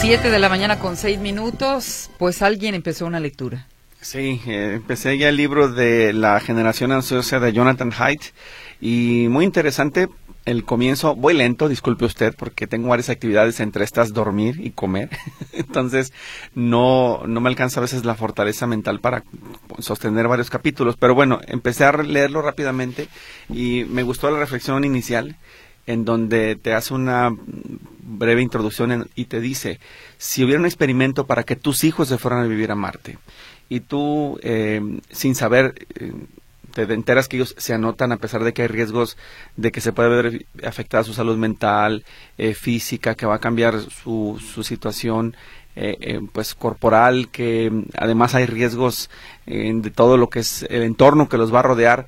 7:06 a.m, pues alguien empezó una lectura. Sí, empecé ya el libro de La generación ansiosa de Jonathan Haidt y muy interesante el comienzo, voy lento, disculpe usted, porque tengo varias actividades, entre estas dormir y comer, entonces no me alcanza a veces la fortaleza mental para sostener varios capítulos, pero bueno, empecé a leerlo rápidamente y me gustó la reflexión inicial, en donde te hace una breve introducción y te dice, si hubiera un experimento para que tus hijos se fueran a vivir a Marte, y tú, sin saber, te enteras que ellos se anotan a pesar de que hay riesgos de que se puede ver afectada su salud mental, física, que va a cambiar su situación pues corporal, que además hay riesgos de todo lo que es el entorno que los va a rodear,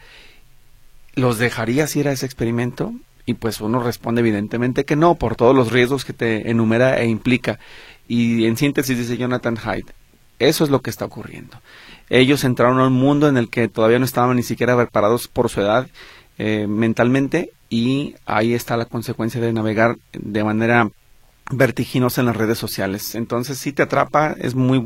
¿los dejarías ir a ese experimento? Y pues uno responde evidentemente que no, por todos los riesgos que te enumera e implica. Y en síntesis dice Jonathan Haidt, eso es lo que está ocurriendo. Ellos entraron a un mundo en el que todavía no estaban ni siquiera preparados por su edad mentalmente, y ahí está la consecuencia de navegar de manera vertiginosa en las redes sociales. Entonces sí te atrapa, es muy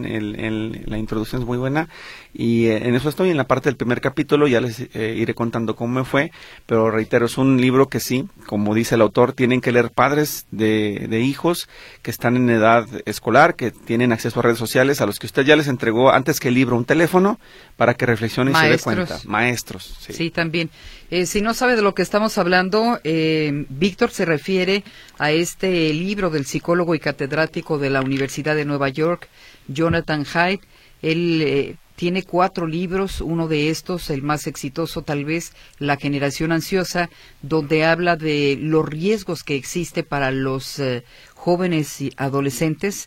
la introducción es muy buena, y en eso estoy en la parte del primer capítulo, ya les iré contando cómo me fue, pero reitero, es un libro que sí, como dice el autor, tienen que leer padres de hijos que están en edad escolar, que tienen acceso a redes sociales, a los que usted ya les entregó antes que el libro un teléfono para que reflexionen y se dé cuenta. Maestros. Sí, sí, también. Si no sabe de lo que estamos hablando, Víctor se refiere a este libro del psicólogo y catedrático de la Universidad de Nueva York, Jonathan Haidt. Él tiene 4 libros, uno de estos, el más exitoso tal vez, La generación ansiosa, donde habla de los riesgos que existe para los jóvenes y adolescentes,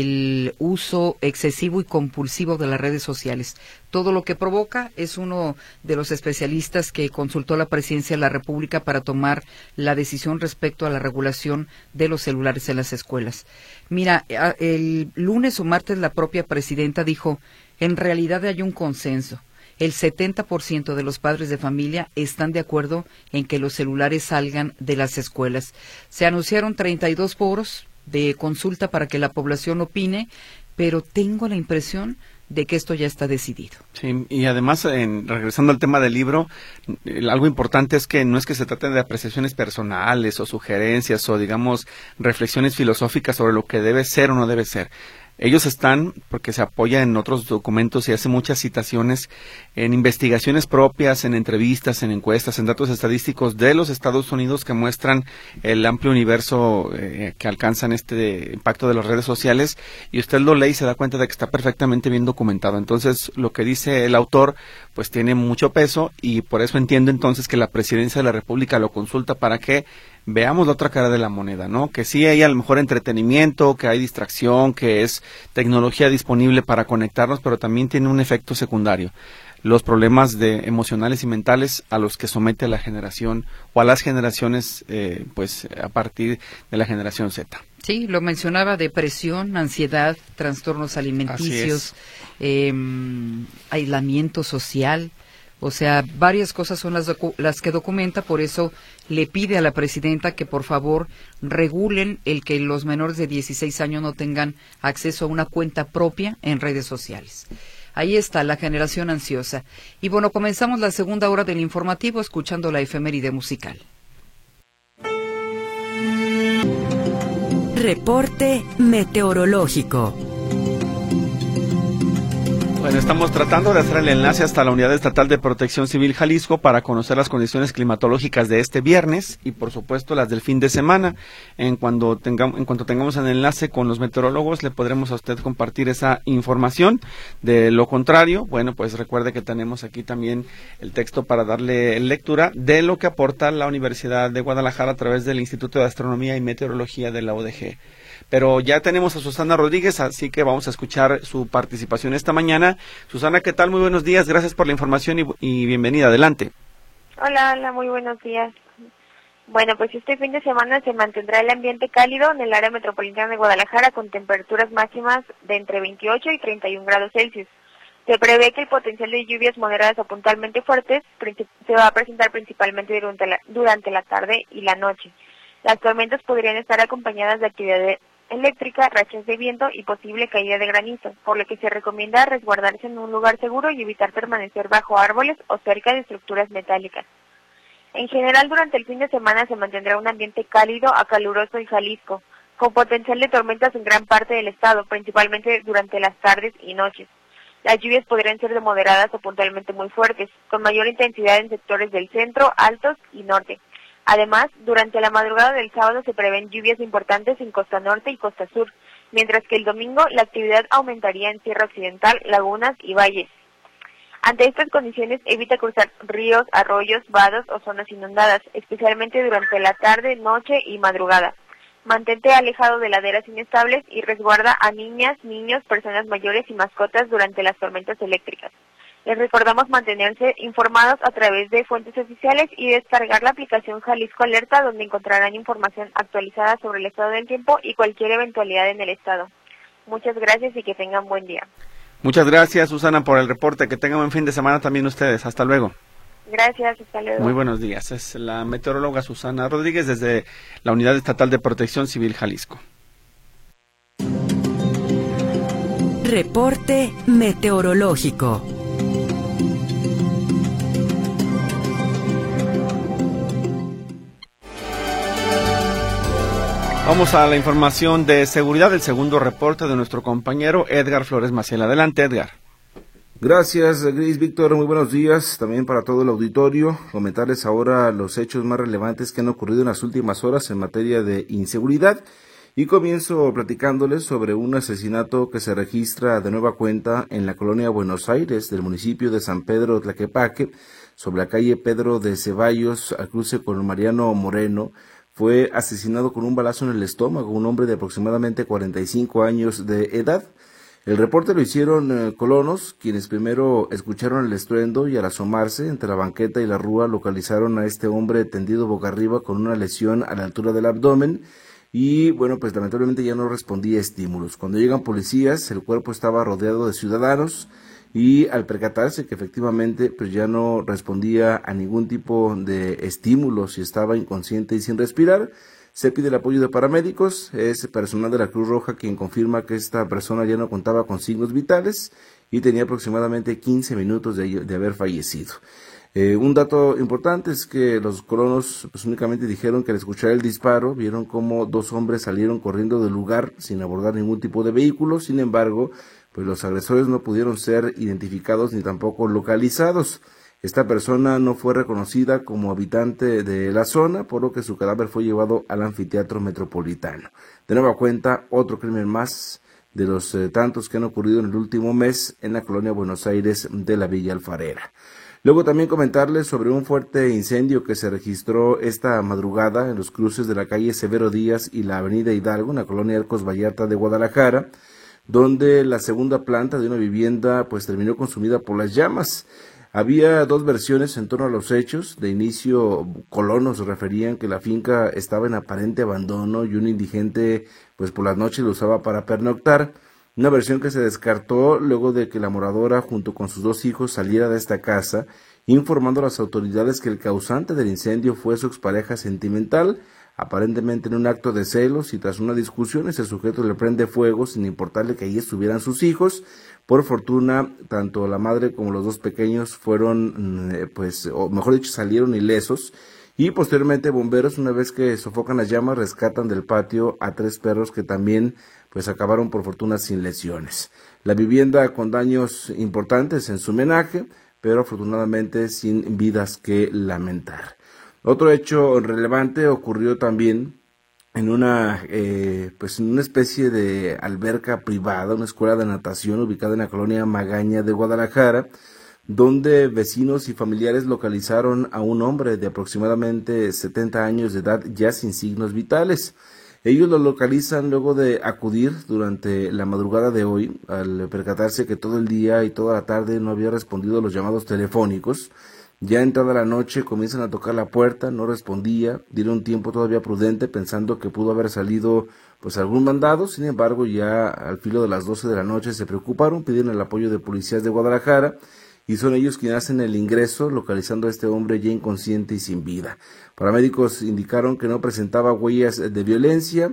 el uso excesivo y compulsivo de las redes sociales. Todo lo que provoca, es uno de los especialistas que consultó a la Presidencia de la República para tomar la decisión respecto a la regulación de los celulares en las escuelas. Mira, el lunes o martes la propia presidenta dijo, en realidad hay un consenso. El 70% de los padres de familia están de acuerdo en que los celulares salgan de las escuelas. Se anunciaron 32 foros de consulta para que la población opine, pero tengo la impresión de que esto ya está decidido. Sí, y además, regresando al tema del libro, algo importante es que no es que se trate de apreciaciones personales o sugerencias o, digamos, reflexiones filosóficas sobre lo que debe ser o no debe ser. Ellos están, porque se apoya en otros documentos y hace muchas citaciones en investigaciones propias, en entrevistas, en encuestas, en datos estadísticos de los Estados Unidos que muestran el amplio universo que alcanzan este impacto de las redes sociales, y usted lo lee y se da cuenta de que está perfectamente bien documentado. Entonces, lo que dice el autor, pues tiene mucho peso, y por eso entiendo entonces que la Presidencia de la República lo consulta para que veamos la otra cara de la moneda, ¿no? Que sí hay a lo mejor entretenimiento, que hay distracción, que es tecnología disponible para conectarnos, pero también tiene un efecto secundario, los problemas emocionales y mentales a los que somete a la generación o a las generaciones, pues a partir de la generación Z. Sí, lo mencionaba, depresión, ansiedad, trastornos alimenticios, aislamiento social. O sea, varias cosas son las que documenta, por eso le pide a la presidenta que por favor regulen el que los menores de 16 años no tengan acceso a una cuenta propia en redes sociales. Ahí está la generación ansiosa. Y bueno, comenzamos la segunda hora del informativo escuchando la efeméride musical. Reporte meteorológico. Bueno, estamos tratando de hacer el enlace hasta la Unidad Estatal de Protección Civil Jalisco para conocer las condiciones climatológicas de este viernes y por supuesto las del fin de semana. En cuanto tengamos el enlace con los meteorólogos, le podremos a usted compartir esa información. De lo contrario, bueno, pues recuerde que tenemos aquí también el texto para darle lectura de lo que aporta la Universidad de Guadalajara a través del Instituto de Astronomía y Meteorología de la UDG. Pero ya tenemos a Susana Rodríguez, así que vamos a escuchar su participación esta mañana. Susana, ¿qué tal? Muy buenos días, gracias por la información y bienvenida, adelante. Hola, muy buenos días. Bueno, pues este fin de semana se mantendrá el ambiente cálido en el área metropolitana de Guadalajara con temperaturas máximas de entre 28 y 31 grados Celsius. Se prevé que el potencial de lluvias moderadas o puntualmente fuertes se va a presentar principalmente durante la tarde y la noche. Las tormentas podrían estar acompañadas de eléctrica, rachas de viento y posible caída de granizo, por lo que se recomienda resguardarse en un lugar seguro y evitar permanecer bajo árboles o cerca de estructuras metálicas. En general, durante el fin de semana se mantendrá un ambiente cálido a caluroso en Jalisco, con potencial de tormentas en gran parte del estado, principalmente durante las tardes y noches. Las lluvias podrían ser de moderadas o puntualmente muy fuertes, con mayor intensidad en sectores del centro, altos y norte. Además, durante la madrugada del sábado se prevén lluvias importantes en costa norte y costa sur, mientras que el domingo la actividad aumentaría en Sierra Occidental, lagunas y valles. Ante estas condiciones, evita cruzar ríos, arroyos, vados o zonas inundadas, especialmente durante la tarde, noche y madrugada. Mantente alejado de laderas inestables y resguarda a niñas, niños, personas mayores y mascotas durante las tormentas eléctricas. Les recordamos mantenerse informados a través de fuentes oficiales y descargar la aplicación Jalisco Alerta, donde encontrarán información actualizada sobre el estado del tiempo y cualquier eventualidad en el estado. Muchas gracias y que tengan buen día. Muchas gracias, Susana, por el reporte. Que tengan buen fin de semana también ustedes. Hasta luego. Gracias, hasta luego. Muy buenos días. Es la meteoróloga Susana Rodríguez desde la Unidad Estatal de Protección Civil Jalisco. Reporte meteorológico. Vamos a la información de seguridad, el segundo reporte de nuestro compañero Edgar Flores Maciel. Adelante, Edgar. Gracias, Gris. Víctor, muy buenos días también para todo el auditorio. Comentarles ahora los hechos más relevantes que han ocurrido en las últimas horas en materia de inseguridad. Y comienzo platicándoles sobre un asesinato que se registra de nueva cuenta en la colonia Buenos Aires del municipio de San Pedro Tlaquepaque, sobre la calle Pedro de Ceballos, al cruce con Mariano Moreno. Fue asesinado con un balazo en el estómago un hombre de aproximadamente 45 años de edad. El reporte lo hicieron colonos, quienes primero escucharon el estruendo y al asomarse entre la banqueta y la rúa localizaron a este hombre tendido boca arriba con una lesión a la altura del abdomen y bueno, pues lamentablemente ya no respondía a estímulos. Cuando llegan policías, el cuerpo estaba rodeado de ciudadanos y al percatarse que efectivamente pues ya no respondía a ningún tipo de estímulos y estaba inconsciente y sin respirar, se pide el apoyo de paramédicos. Es personal de la Cruz Roja quien confirma que esta persona ya no contaba con signos vitales y tenía aproximadamente 15 minutos de haber fallecido. Un dato importante es que los colonos pues únicamente dijeron que al escuchar el disparo vieron cómo dos hombres salieron corriendo del lugar sin abordar ningún tipo de vehículo. Sin embargo, pues los agresores no pudieron ser identificados ni tampoco localizados. Esta persona no fue reconocida como habitante de la zona, por lo que su cadáver fue llevado al anfiteatro metropolitano. De nueva cuenta, otro crimen más de los tantos que han ocurrido en el último mes en la colonia Buenos Aires de la Villa Alfarera. Luego también comentarles sobre un fuerte incendio que se registró esta madrugada en los cruces de la calle Severo Díaz y la avenida Hidalgo, en la colonia Arcos Vallarta de Guadalajara, donde la segunda planta de una vivienda pues terminó consumida por las llamas. Había dos versiones en torno a los hechos. De inicio, colonos referían que la finca estaba en aparente abandono y un indigente pues por las noches lo usaba para pernoctar. Una versión que se descartó luego de que la moradora junto con sus dos hijos saliera de esta casa, informando a las autoridades que el causante del incendio fue su expareja sentimental. Aparentemente en un acto de celos y tras una discusión ese sujeto le prende fuego sin importarle que allí estuvieran sus hijos. Por fortuna, tanto la madre como los dos pequeños fueron, o mejor dicho, salieron ilesos. Y posteriormente bomberos, una vez que sofocan las llamas, rescatan del patio a 3 perros que también pues acabaron por fortuna sin lesiones. La vivienda con daños importantes en su menaje, pero afortunadamente sin vidas que lamentar. Otro hecho relevante ocurrió también en una especie de alberca privada, una escuela de natación ubicada en la colonia Magaña de Guadalajara, donde vecinos y familiares localizaron a un hombre de aproximadamente 70 años de edad ya sin signos vitales. Ellos lo localizan luego de acudir durante la madrugada de hoy, al percatarse que todo el día y toda la tarde no había respondido a los llamados telefónicos. Ya entrada la noche comienzan a tocar la puerta, no respondía, dieron tiempo todavía prudente pensando que pudo haber salido pues algún mandado. Sin embargo, ya al filo de las 12 de la noche se preocuparon, pidieron el apoyo de policías de Guadalajara y son ellos quienes hacen el ingreso, localizando a este hombre ya inconsciente y sin vida. Paramédicos indicaron que no presentaba huellas de violencia.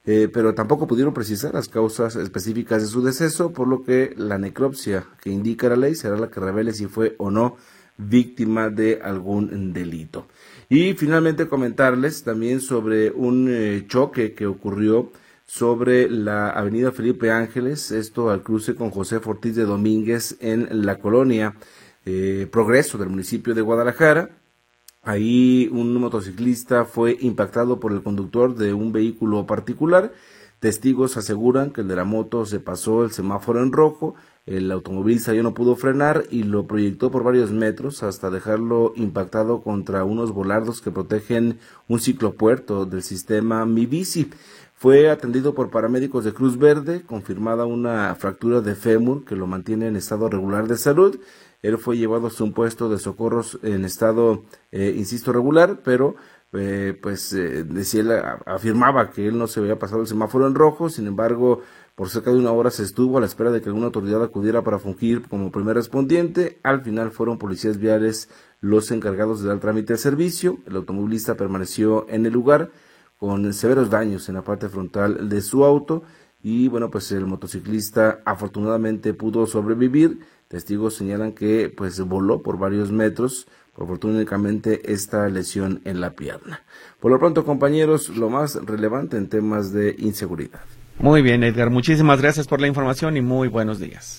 pero tampoco pudieron precisar las causas específicas de su deceso, por lo que la necropsia que indica la ley será la que revele si fue o no víctima de algún delito. Y finalmente comentarles también sobre un choque que ocurrió sobre la avenida Felipe Ángeles, esto al cruce con José Ortiz de Domínguez en la colonia Progreso del municipio de Guadalajara. Ahí un motociclista fue impactado por el conductor de un vehículo particular. Testigos aseguran que el de la moto se pasó el semáforo en rojo, el automovilista ya no pudo frenar y lo proyectó por varios metros hasta dejarlo impactado contra unos volardos que protegen un ciclopuerto del sistema Mi Bici. Fue atendido por paramédicos de Cruz Verde, confirmada una fractura de fémur que lo mantiene en estado regular de salud. Él fue llevado hasta un puesto de socorros en estado, regular, pero decía él, afirmaba que él no se había pasado el semáforo en rojo. Sin embargo, por cerca de una hora se estuvo a la espera de que alguna autoridad acudiera para fungir como primer respondiente. Al final fueron policías viales los encargados de dar trámite al servicio. El automovilista permaneció en el lugar con severos daños en la parte frontal de su auto y bueno, pues el motociclista afortunadamente pudo sobrevivir. Testigos señalan que pues voló por varios metros, por fortuna únicamente esta lesión en la pierna. Por lo pronto, compañeros, lo más relevante en temas de inseguridad. Muy bien, Edgar, muchísimas gracias por la información y muy buenos días.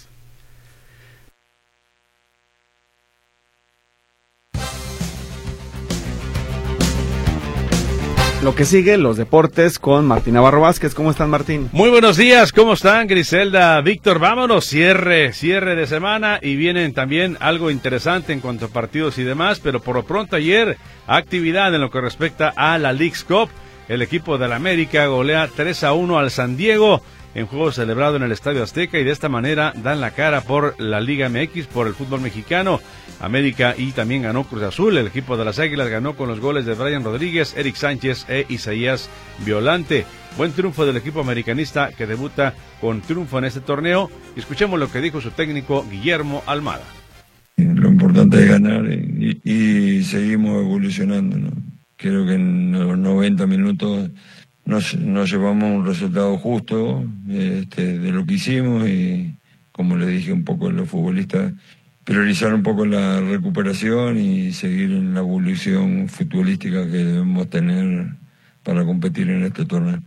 Lo que sigue, los deportes con Martín Navarro Vázquez. ¿Cómo están, Martín? Muy buenos días, ¿cómo están, Griselda, Víctor? Vámonos, cierre de semana y vienen también algo interesante en cuanto a partidos y demás, pero por lo pronto ayer, actividad en lo que respecta a la Leagues Cup. El equipo de la América golea 3-1 al San Diego en juego celebrado en el Estadio Azteca y de esta manera dan la cara por la Liga MX, por el fútbol mexicano. América y también ganó Cruz Azul. El equipo de las Águilas ganó con los goles de Brian Rodríguez, Eric Sánchez e Isaías Violante. Buen triunfo del equipo americanista que debuta con triunfo en este torneo. Escuchemos lo que dijo su técnico Guillermo Almada. Lo importante es ganar y seguimos evolucionando, ¿no? Creo que en los 90 minutos nos llevamos un resultado justo de lo que hicimos y, como le dije un poco a los futbolistas, priorizar un poco la recuperación y seguir en la evolución futbolística que debemos tener para competir en este torneo.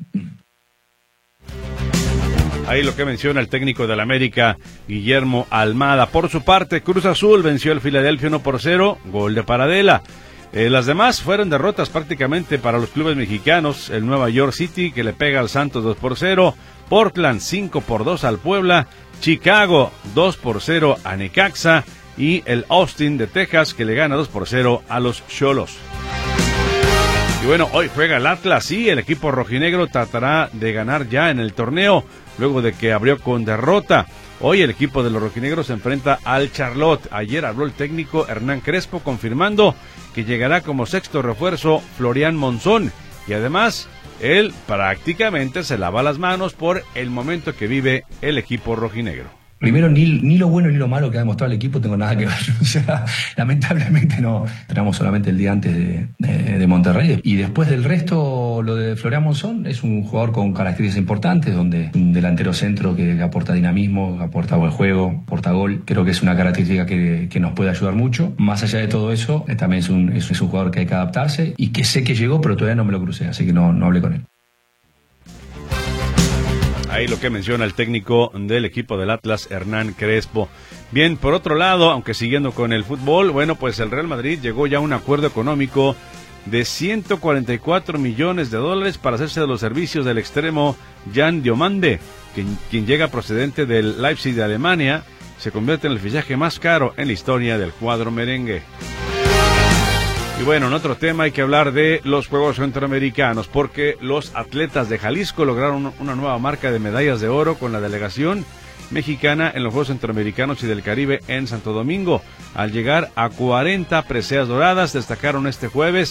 Ahí lo que menciona el técnico del América, Guillermo Almada. Por su parte, Cruz Azul venció al Philadelphia 1-0, gol de Paradela. Las demás fueron derrotas prácticamente para los clubes mexicanos. El Nueva York City que le pega al Santos 2-0, Portland 5-2 al Puebla, Chicago 2-0 a Necaxa y el Austin de Texas que le gana 2-0 a los Xolos. Y bueno, hoy juega el Atlas, sí, el equipo rojinegro tratará de ganar ya en el torneo luego de que abrió con derrota. Hoy el equipo de los rojinegros se enfrenta al Charlotte. Ayer habló el técnico Hernán Crespo confirmando que llegará como sexto refuerzo Florian Monzón y además él prácticamente se lava las manos por el momento que vive el equipo rojinegro. Primero, ni lo bueno ni lo malo que ha demostrado el equipo tengo nada que ver. O sea, lamentablemente no. Tenemos solamente el día antes de Monterrey. Y después del resto, lo de Florian Monzón es un jugador con características importantes, donde un delantero centro que aporta dinamismo, que aporta buen juego, aporta gol. Creo que es una característica que nos puede ayudar mucho. Más allá de todo eso, también es un jugador que hay que adaptarse y que sé que llegó, pero todavía no me lo crucé, así que no hablé con él. Ahí lo que menciona el técnico del equipo del Atlas, Hernán Crespo. Bien, por otro lado, aunque siguiendo con el fútbol, bueno, pues el Real Madrid llegó ya a un acuerdo económico de $144 millones para hacerse de los servicios del extremo Jan Diomande, quien llega procedente del Leipzig de Alemania, se convierte en el fichaje más caro en la historia del cuadro merengue. Y bueno, en otro tema hay que hablar de los Juegos Centroamericanos, porque los atletas de Jalisco lograron una nueva marca de medallas de oro con la delegación mexicana en los Juegos Centroamericanos y del Caribe en Santo Domingo. Al llegar a 40 preseas doradas, destacaron este jueves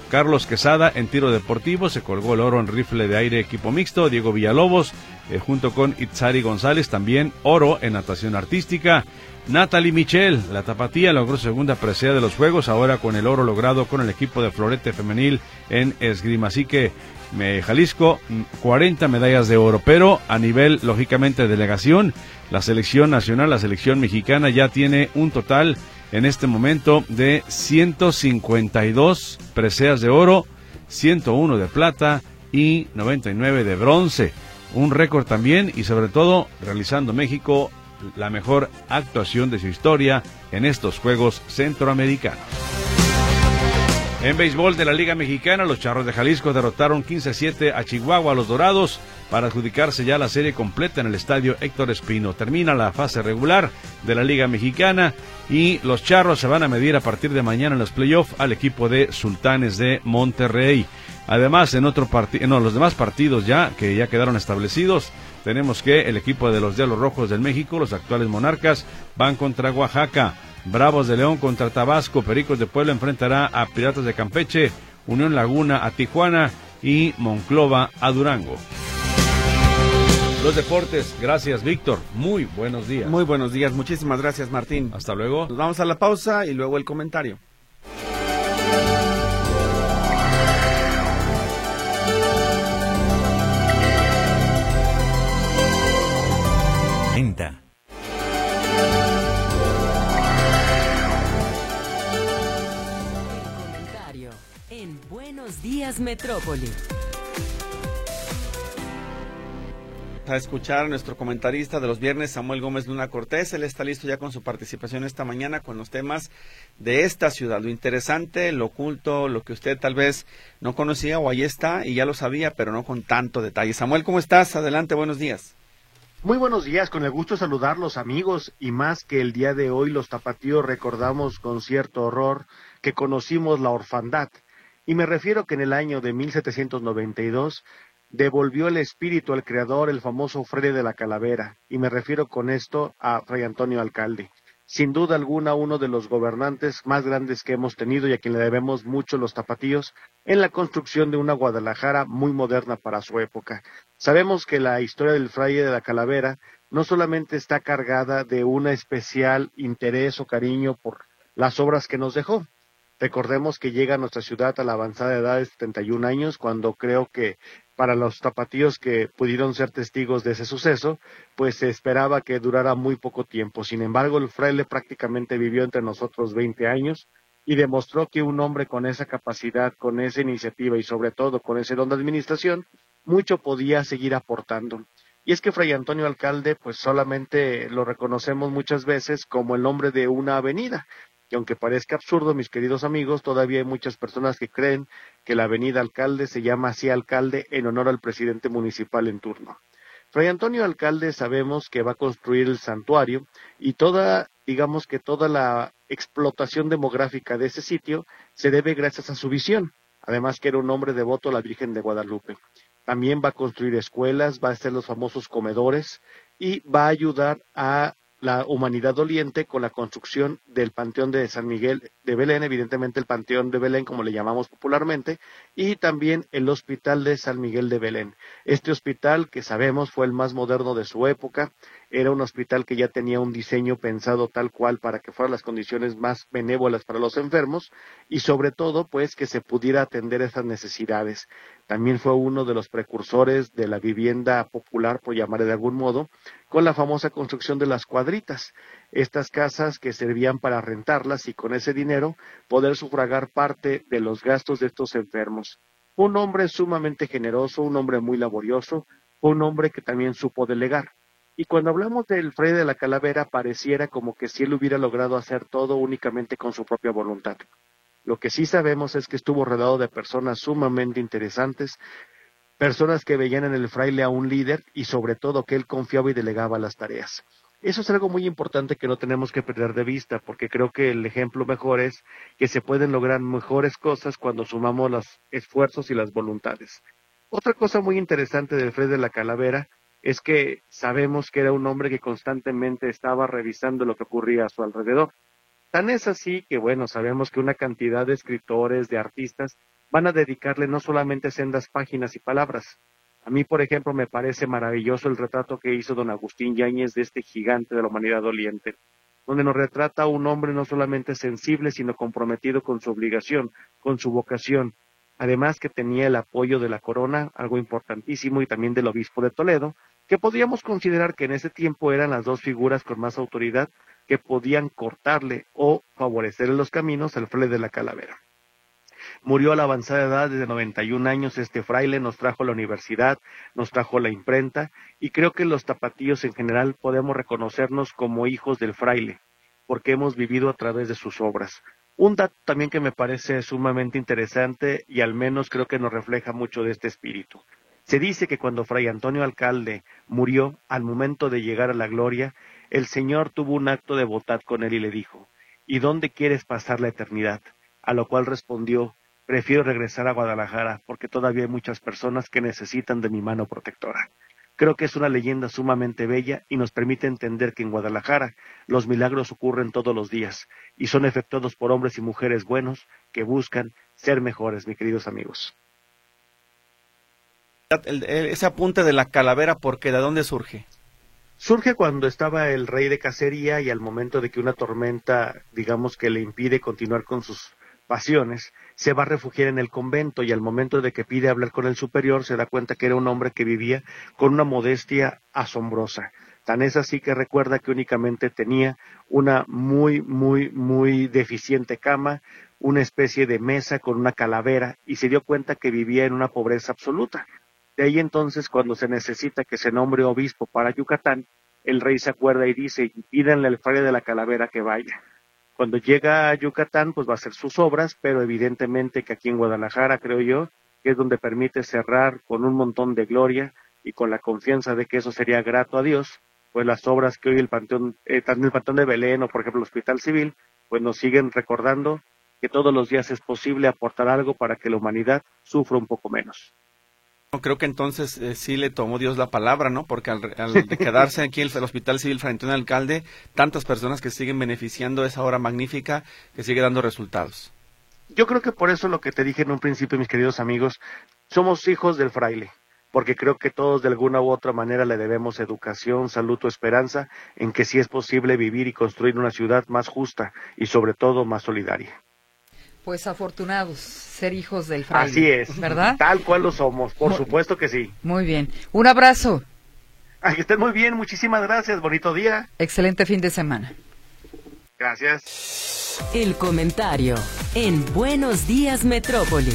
Carlos Quesada en tiro deportivo, se colgó el oro en rifle de aire equipo mixto. Diego Villalobos, junto con Itzari González, también oro en natación artística. Natalie Michel, la tapatía, logró segunda presea de los Juegos, ahora con el oro logrado con el equipo de florete femenil en esgrima. Así que Jalisco, 40 medallas de oro, pero a nivel, lógicamente, de delegación, la selección nacional, la selección mexicana ya tiene un total en este momento de 152 preseas de oro, 101 de plata y 99 de bronce. Un récord también, y sobre todo realizando México la mejor actuación de su historia en estos Juegos Centroamericanos. En béisbol de la Liga Mexicana, los Charros de Jalisco derrotaron 15-7 a Chihuahua, a los Dorados, para adjudicarse ya la serie completa en el estadio Héctor Espino. Termina la fase regular de la Liga Mexicana y los Charros se van a medir a partir de mañana en los playoffs al equipo de Sultanes de Monterrey. Además, en los demás partidos que ya quedaron establecidos, tenemos que el equipo de los Diablos Rojos del México, los actuales Monarcas, van contra Oaxaca. Bravos de León contra Tabasco, Pericos de Puebla enfrentará a Piratas de Campeche, Unión Laguna a Tijuana y Monclova a Durango. Los deportes, gracias Víctor, muy buenos días. Muy buenos días, muchísimas gracias Martín. Hasta luego. Nos vamos a la pausa y luego el comentario. Venta. En Buenos Días Metrópoli. A escuchar a nuestro comentarista de los viernes, Samuel Gómez Luna Cortés. Él está listo ya con su participación esta mañana con los temas de esta ciudad, lo interesante, lo oculto, lo que usted tal vez no conocía o ahí está y ya lo sabía, pero no con tanto detalle. Samuel, ¿cómo estás? Adelante, buenos días. Muy buenos días, con el gusto de saludarlos amigos, y más que el día de hoy los tapatíos recordamos con cierto horror que conocimos la orfandad. Y me refiero que en el año de 1792 devolvió el espíritu al creador, el famoso Fraile de la Calavera, y me refiero con esto a Fray Antonio Alcalde. Sin duda alguna uno de los gobernantes más grandes que hemos tenido y a quien le debemos mucho los tapatíos en la construcción de una Guadalajara muy moderna para su época. Sabemos que la historia del Fraile de la Calavera no solamente está cargada de un especial interés o cariño por las obras que nos dejó. Recordemos que llega a nuestra ciudad a la avanzada edad de 71 años, cuando creo que para los tapatíos que pudieron ser testigos de ese suceso, pues se esperaba que durara muy poco tiempo. Sin embargo, el fraile prácticamente vivió entre nosotros 20 años y demostró que un hombre con esa capacidad, con esa iniciativa y sobre todo con ese don de administración, mucho podía seguir aportando. Y es que Fray Antonio Alcalde, pues solamente lo reconocemos muchas veces como el nombre de una avenida. Y aunque parezca absurdo, mis queridos amigos, todavía hay muchas personas que creen que la avenida Alcalde se llama así Alcalde en honor al presidente municipal en turno. Fray Antonio Alcalde sabemos que va a construir el santuario y digamos que toda la explotación demográfica de ese sitio se debe gracias a su visión, además que era un hombre devoto a la Virgen de Guadalupe. También va a construir escuelas, va a hacer los famosos comedores y va a ayudar a la humanidad doliente con la construcción del Panteón de San Miguel de Belén, evidentemente el Panteón de Belén como le llamamos popularmente, y también el Hospital de San Miguel de Belén. Este hospital, que sabemos fue el más moderno de su época, era un hospital que ya tenía un diseño pensado tal cual para que fueran las condiciones más benévolas para los enfermos y sobre todo pues que se pudiera atender esas necesidades. También fue uno de los precursores de la vivienda popular, por llamarle de algún modo, con la famosa construcción de las cuadritas, estas casas que servían para rentarlas y con ese dinero poder sufragar parte de los gastos de estos enfermos. Un hombre sumamente generoso, un hombre muy laborioso, un hombre que también supo delegar. Y cuando hablamos del Fraile de la Calavera, pareciera como que si él hubiera logrado hacer todo únicamente con su propia voluntad. Lo que sí sabemos es que estuvo rodeado de personas sumamente interesantes, personas que veían en el fraile a un líder y sobre todo que él confiaba y delegaba las tareas. Eso es algo muy importante que no tenemos que perder de vista, porque creo que el ejemplo mejor es que se pueden lograr mejores cosas cuando sumamos los esfuerzos y las voluntades. Otra cosa muy interesante del Fraile de la Calavera es que sabemos que era un hombre que constantemente estaba revisando lo que ocurría a su alrededor. Tan es así que, bueno, sabemos que una cantidad de escritores, de artistas, van a dedicarle no solamente sendas páginas y palabras. A mí, por ejemplo, me parece maravilloso el retrato que hizo don Agustín Yáñez de este gigante de la humanidad doliente, donde nos retrata a un hombre no solamente sensible, sino comprometido con su obligación, con su vocación, además que tenía el apoyo de la corona, algo importantísimo, y también del obispo de Toledo, que podríamos considerar que en ese tiempo eran las dos figuras con más autoridad que podían cortarle o favorecerle los caminos al fraile de la Calavera. Murió a la avanzada edad de 91 años este fraile, nos trajo la universidad, nos trajo la imprenta, y creo que los tapatíos en general podemos reconocernos como hijos del fraile, porque hemos vivido a través de sus obras. Un dato también que me parece sumamente interesante y al menos creo que nos refleja mucho de este espíritu. Se dice que cuando Fray Antonio Alcalde murió, al momento de llegar a la gloria, el Señor tuvo un acto de bondad con él y le dijo: ¿y dónde quieres pasar la eternidad? A lo cual respondió: prefiero regresar a Guadalajara porque todavía hay muchas personas que necesitan de mi mano protectora. Creo que es una leyenda sumamente bella y nos permite entender que en Guadalajara los milagros ocurren todos los días y son efectuados por hombres y mujeres buenos que buscan ser mejores, mis queridos amigos. Ese apunte de la calavera, ¿por qué? ¿De dónde surge? Surge cuando estaba el rey de cacería y al momento de que una tormenta, digamos que le impide continuar con sus pasiones, se va a refugiar en el convento y al momento de que pide hablar con el superior se da cuenta que era un hombre que vivía con una modestia asombrosa. Tan es así que recuerda que únicamente tenía una muy deficiente cama, una especie de mesa con una calavera y se dio cuenta que vivía en una pobreza absoluta. De ahí entonces, cuando se necesita que se nombre obispo para Yucatán, el rey se acuerda y dice: pídanle al fraile de la Calavera que vaya. Cuando llega a Yucatán, pues va a hacer sus obras, pero evidentemente que aquí en Guadalajara, creo yo, que es donde permite cerrar con un montón de gloria y con la confianza de que eso sería grato a Dios, pues las obras que hoy el Panteón, tanto el Panteón de Belén o por ejemplo el Hospital Civil, pues nos siguen recordando que todos los días es posible aportar algo para que la humanidad sufra un poco menos. Creo que entonces sí le tomó Dios la palabra, ¿no? Porque al de quedarse aquí en el Hospital Civil Fray Antonio Alcalde, tantas personas que siguen beneficiando esa obra magnífica que sigue dando resultados. Yo creo que por eso lo que te dije en un principio, mis queridos amigos, somos hijos del fraile, porque creo que todos de alguna u otra manera le debemos educación, salud o esperanza en que sí es posible vivir y construir una ciudad más justa y sobre todo más solidaria. Pues afortunados ser hijos del fraile. Así es, ¿verdad? Tal cual lo somos, por supuesto que sí. Muy bien, un abrazo. Que estén muy bien, muchísimas gracias, bonito día. Excelente fin de semana. Gracias. El comentario en Buenos Días Metrópoli.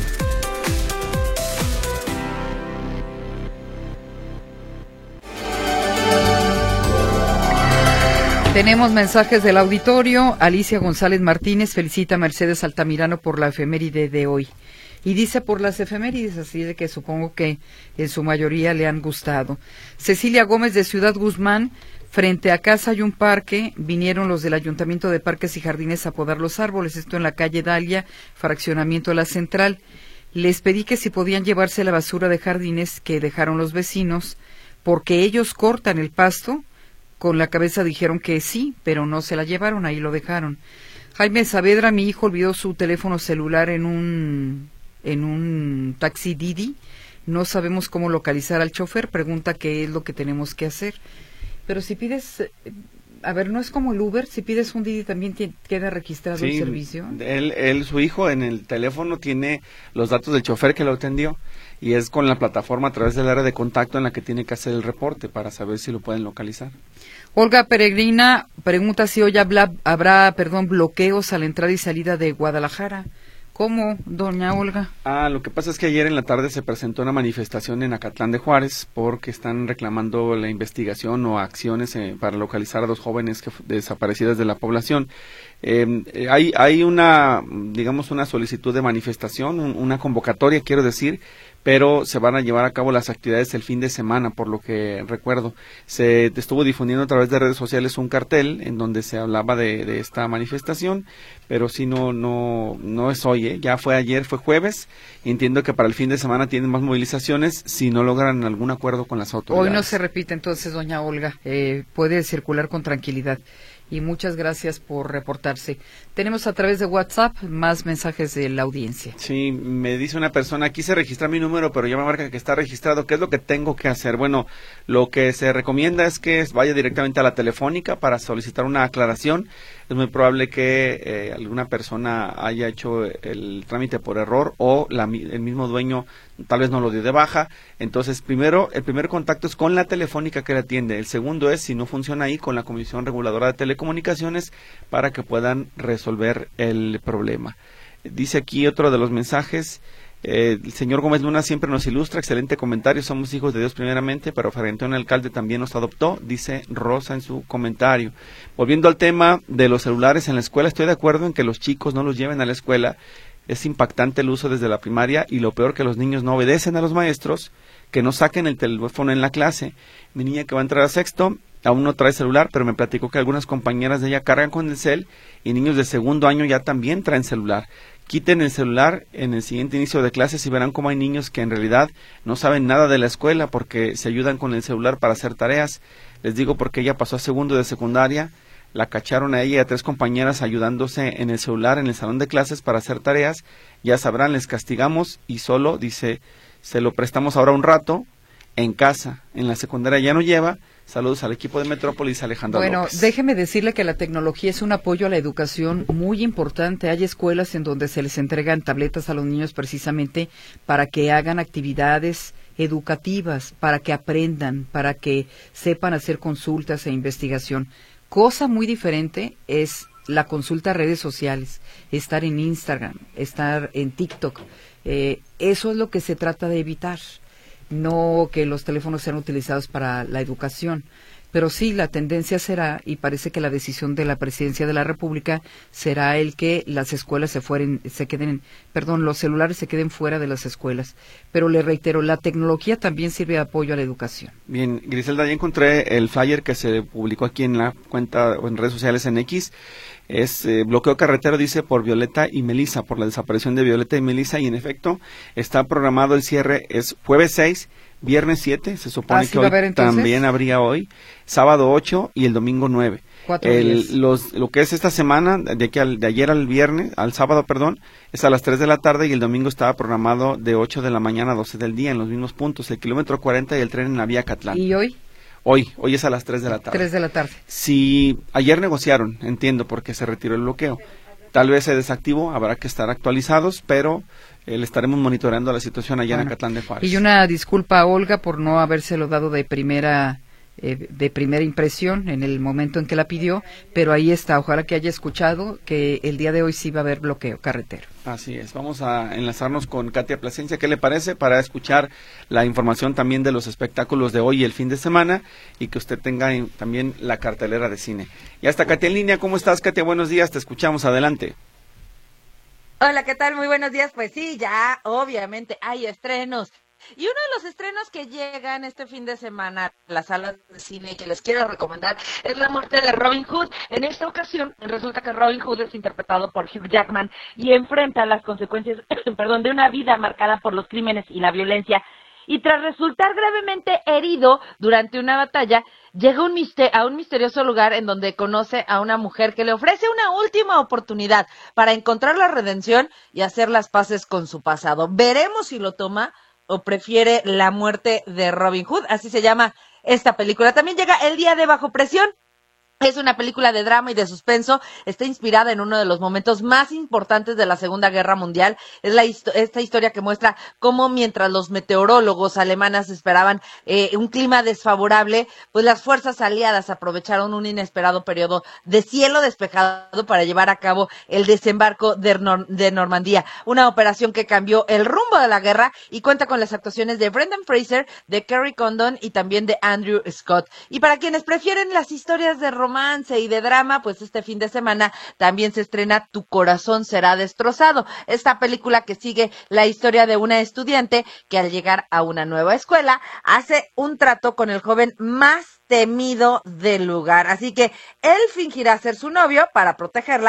Tenemos mensajes del auditorio. Alicia González Martínez felicita a Mercedes Altamirano por la efeméride de hoy. Y dice por las efemérides, así de que supongo que en su mayoría le han gustado. Cecilia Gómez de Ciudad Guzmán, frente a casa hay un parque, vinieron los del Ayuntamiento de Parques y Jardines a podar los árboles, esto en la calle Dalia, fraccionamiento de la Central. Les pedí que si podían llevarse la basura de jardines que dejaron los vecinos, porque ellos cortan el pasto. Con la cabeza dijeron que sí, pero no se la llevaron, ahí lo dejaron. Jaime Saavedra, mi hijo olvidó su teléfono celular en un taxi Didi. No sabemos cómo localizar al chofer, pregunta qué es lo que tenemos que hacer. Pero si pides, a ver, no es como el Uber, si pides un Didi también queda registrado el servicio. Su hijo en el teléfono tiene los datos del chofer que lo atendió y es con la plataforma a través del área de contacto en la que tiene que hacer el reporte para saber si lo pueden localizar. Olga Peregrina pregunta si hoy habrá bloqueos a la entrada y salida de Guadalajara. ¿Cómo, doña Olga? Lo que pasa es que ayer en la tarde se presentó una manifestación en Acatlán de Juárez porque están reclamando la investigación o acciones para localizar a 2 jóvenes desaparecidas de la población. Hay una solicitud de manifestación, una convocatoria, quiero decir, pero se van a llevar a cabo las actividades el fin de semana, por lo que recuerdo. Se estuvo difundiendo a través de redes sociales un cartel en donde se hablaba de esta manifestación, pero sí no es hoy, ya fue ayer, fue jueves, y entiendo que para el fin de semana tienen más movilizaciones si no logran algún acuerdo con las autoridades. Hoy no se repite entonces, doña Olga, puede circular con tranquilidad. y muchas gracias por reportarse. Tenemos a través de WhatsApp más mensajes de la audiencia. Sí, me dice una persona, quise registrar mi número, pero ya me marca que está registrado. ¿Qué es lo que tengo que hacer? Bueno, lo que se recomienda es que vaya directamente a la telefónica para solicitar una aclaración. Es muy probable que alguna persona haya hecho el trámite por error o el mismo dueño tal vez no lo dio de baja. Entonces, el primer contacto es con la telefónica que le atiende. El segundo es, si no funciona ahí, con la Comisión Reguladora de Telecomunicaciones para que puedan resolver el problema. Dice aquí otro de los mensajes. El señor Gómez Luna siempre nos ilustra, excelente comentario, somos hijos de Dios primeramente, pero frente a un alcalde también nos adoptó, dice Rosa en su comentario. Volviendo al tema de los celulares en la escuela, estoy de acuerdo en que los chicos no los lleven a la escuela. Es impactante el uso desde la primaria y lo peor, que los niños no obedecen a los maestros, que no saquen el teléfono en la clase. Mi niña, que va a entrar a sexto, aún no trae celular, pero me platicó que algunas compañeras de ella cargan con el cel y niños de segundo año ya también traen celular. Quiten el celular en el siguiente inicio de clases y verán cómo hay niños que en realidad no saben nada de la escuela porque se ayudan con el celular para hacer tareas. Les digo porque ella pasó a segundo de secundaria, la cacharon a ella y a 3 compañeras ayudándose en el celular en el salón de clases para hacer tareas. Ya sabrán, les castigamos y solo, dice, se lo prestamos ahora un rato en casa. En la secundaria ya no lleva. Saludos al equipo de Metrópolis, Alejandra López. Déjeme decirle que la tecnología es un apoyo a la educación muy importante. Hay escuelas en donde se les entregan tabletas a los niños precisamente para que hagan actividades educativas, para que aprendan, para que sepan hacer consultas e investigación. Cosa muy diferente es la consulta a redes sociales, estar en Instagram, estar en TikTok. Eso es lo que se trata de evitar. No que los teléfonos sean utilizados para la educación, pero sí la tendencia será, y parece que la decisión de la Presidencia de la República será el que las escuelas los celulares se queden fuera de las escuelas. Pero le reitero, la tecnología también sirve de apoyo a la educación. Bien, Griselda, ya encontré el flyer que se publicó aquí en la cuenta o en redes sociales en X. Es bloqueo carretero, dice, por Violeta y Melissa, por la desaparición de Violeta y Melissa, y en efecto está programado el cierre, es jueves 6, viernes 7, se supone que hoy también habría hoy, sábado 8 y el domingo 9. 4 días. Lo que es esta semana, de ayer al sábado, es a las 3 de la tarde y el domingo estaba programado de 8 de la mañana a 12 del día en los mismos puntos, el kilómetro 40 y el tren en la vía Catlán. ¿Y hoy? Hoy es a las 3 de la tarde. 3 de la tarde. Si ayer negociaron, entiendo, porque se retiró el bloqueo. Tal vez se desactivó, habrá que estar actualizados, pero le estaremos monitoreando la situación allá en Acatlán de Juárez. Y una disculpa a Olga por no habérselo dado de primera impresión en el momento en que la pidió, pero ahí está. Ojalá que haya escuchado que el día de hoy sí va a haber bloqueo carretero. Así es. Vamos a enlazarnos con Katia Plasencia. ¿Qué le parece? Para escuchar la información también de los espectáculos de hoy y el fin de semana, y que usted tenga también la cartelera de cine. Ya está Katia en línea. ¿Cómo estás, Katia? Buenos días. Te escuchamos. Adelante. Hola, ¿qué tal? Muy buenos días. Pues sí, ya obviamente hay estrenos. Y uno de los estrenos que llegan este fin de semana a las salas de cine que les quiero recomendar es La muerte de Robin Hood. En esta ocasión resulta que Robin Hood es interpretado por Hugh Jackman y enfrenta las consecuencias de una vida marcada por los crímenes y la violencia. Y tras resultar gravemente herido durante una batalla, llega a un misterioso lugar en donde conoce a una mujer que le ofrece una última oportunidad para encontrar la redención y hacer las paces con su pasado. Veremos si lo toma o prefiere La muerte de Robin Hood, así se llama esta película. También llega El día de Bajo presión. Es una película de drama y de suspenso, está inspirada en uno de los momentos más importantes de la Segunda Guerra Mundial. Es esta historia que muestra cómo mientras los meteorólogos alemanes esperaban un clima desfavorable, pues las fuerzas aliadas aprovecharon un inesperado periodo de cielo despejado para llevar a cabo el desembarco de Normandía, una operación que cambió el rumbo de la guerra y cuenta con las actuaciones de Brendan Fraser, de Kerry Condon y también de Andrew Scott. Y para quienes prefieren las historias de romance y de drama, pues este fin de semana también se estrena Tu corazón será destrozado, esta película que sigue la historia de una estudiante que al llegar a una nueva escuela hace un trato con el joven más temido del lugar, así que él fingirá ser su novio para protegerla,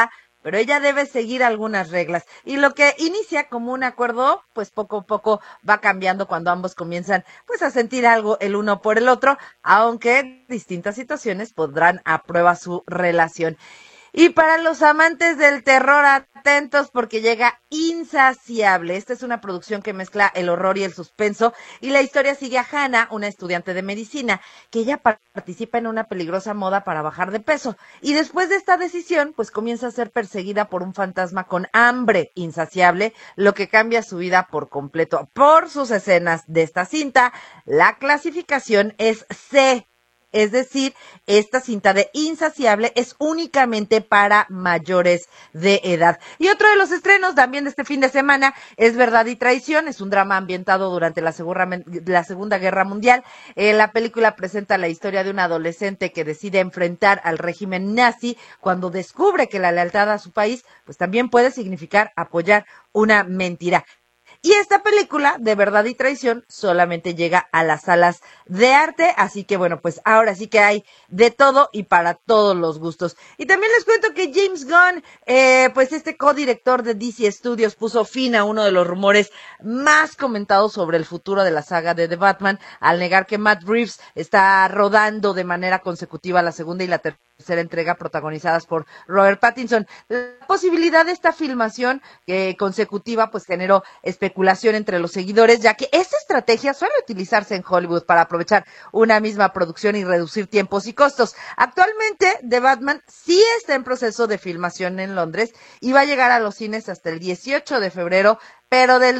pero ella debe seguir algunas reglas. Y lo que inicia como un acuerdo, pues poco a poco va cambiando cuando ambos comienzan pues a sentir algo el uno por el otro, aunque distintas situaciones pondrán a prueba su relación. Y para los amantes del terror, atentos porque llega Insaciable. Esta es una producción que mezcla el horror y el suspenso, y la historia sigue a Hannah, una estudiante de medicina, que ella participa en una peligrosa moda para bajar de peso. Y después de esta decisión, pues comienza a ser perseguida por un fantasma con hambre insaciable, lo que cambia su vida por completo. Por sus escenas de esta cinta, la clasificación es C. Es decir, esta cinta de Insaciable es únicamente para mayores de edad. Y otro de los estrenos también de este fin de semana es Verdad y Traición. Es un drama ambientado durante la Segunda Guerra Mundial. La película presenta la historia de un adolescente que decide enfrentar al régimen nazi cuando descubre que la lealtad a su país pues también puede significar apoyar una mentira. Y esta película de Verdad y Traición solamente llega a las salas de arte, así que bueno, pues ahora sí que hay de todo y para todos los gustos. Y también les cuento que James Gunn, pues este codirector de DC Studios, puso fin a uno de los rumores más comentados sobre el futuro de la saga de The Batman, al negar que Matt Reeves está rodando de manera consecutiva la segunda y la tercera entrega protagonizadas por Robert Pattinson. La posibilidad de esta filmación consecutiva pues generó especulación entre los seguidores, ya que esta estrategia suele utilizarse en Hollywood para aprovechar una misma producción y reducir tiempos y costos. Actualmente, The Batman sí está en proceso de filmación en Londres y va a llegar a los cines hasta el 18 de febrero, pero del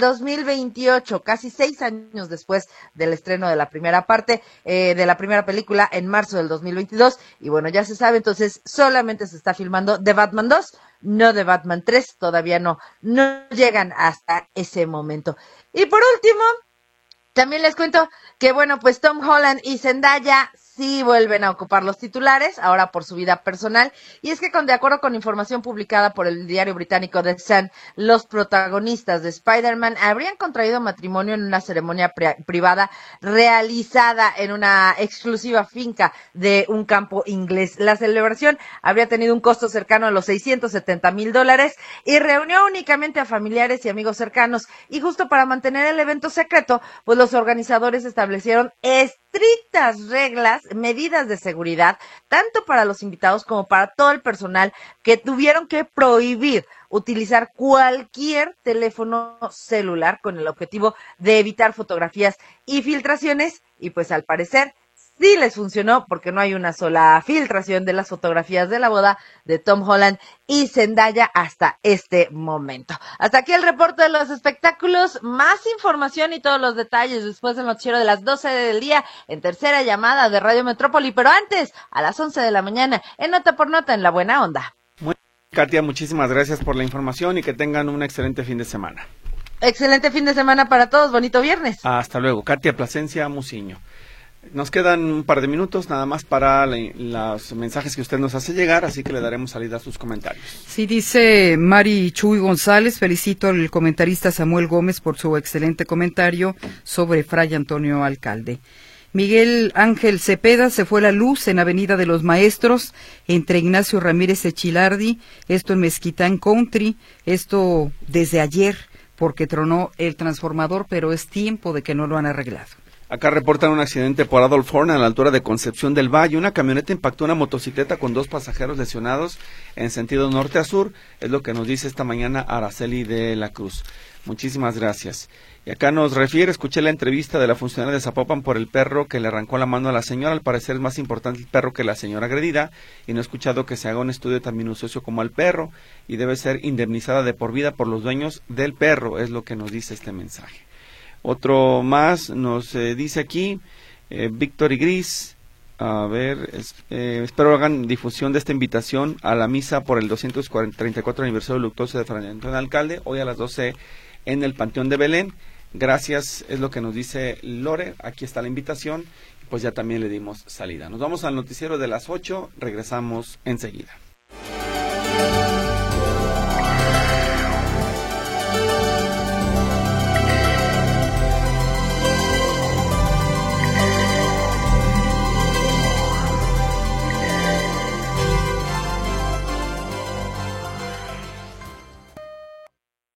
2028, casi 6 años después del estreno de la primera parte, de la primera película en marzo del 2022. Y bueno, ya se sabe, entonces solamente se está filmando The Batman 2, no The Batman 3, todavía no llegan hasta ese momento. Y por último, también les cuento que bueno, pues Tom Holland y Zendaya sí vuelven a ocupar los titulares, ahora por su vida personal, y es que de acuerdo con información publicada por el diario británico The Sun, los protagonistas de Spider-Man habrían contraído matrimonio en una ceremonia privada realizada en una exclusiva finca de un campo inglés. La celebración habría tenido un costo cercano a los $670,000 y reunió únicamente a familiares y amigos cercanos, y justo para mantener el evento secreto, pues los organizadores establecieron estrictas reglas, medidas de seguridad, tanto para los invitados como para todo el personal, que tuvieron que prohibir utilizar cualquier teléfono celular con el objetivo de evitar fotografías y filtraciones, y pues al parecer sí les funcionó, porque no hay una sola filtración de las fotografías de la boda de Tom Holland y Zendaya hasta este momento. Hasta aquí el reporte de los espectáculos. Más información y todos los detalles después del noticiero de las 12 del día en Tercera Llamada de Radio Metrópoli, pero antes, a las 11 de la mañana, en Nota por Nota, en La Buena Onda. Katia, muchísimas gracias por la información y que tengan un excelente fin de semana. Excelente fin de semana para todos, bonito viernes. Hasta luego. Katia Plasencia Muciño. Nos quedan un par de minutos nada más para los mensajes que usted nos hace llegar, así que le daremos salida a sus comentarios. Sí, dice Mari Chuy González, felicito al comentarista Samuel Gómez por su excelente comentario sobre Fray Antonio Alcalde. Miguel Ángel Cepeda, se fue la luz en Avenida de los Maestros, entre Ignacio Ramírez Echilardi, esto en Mezquitán Country, esto desde ayer, porque tronó el transformador, pero es tiempo de que no lo han arreglado. Acá reportan un accidente por Adolf Horn a la altura de Concepción del Valle. Una camioneta impactó una motocicleta con 2 pasajeros lesionados en sentido norte a sur. Es lo que nos dice esta mañana Araceli de la Cruz. Muchísimas gracias. Y acá nos refiere, escuché la entrevista de la funcionaria de Zapopan por el perro que le arrancó la mano a la señora. Al parecer es más importante el perro que la señora agredida. Y no he escuchado que se haga un estudio tan minucioso como al perro. Y debe ser indemnizada de por vida por los dueños del perro. Es lo que nos dice este mensaje. Otro más nos dice aquí, Víctor y Gris, a ver, espero hagan difusión de esta invitación a la misa por el 234 aniversario luctuoso de Fray Antonio Alcalde, hoy a las 12 en el Panteón de Belén. Gracias, es lo que nos dice Lore, aquí está la invitación, pues ya también le dimos salida. Nos vamos al noticiero de las 8, regresamos enseguida.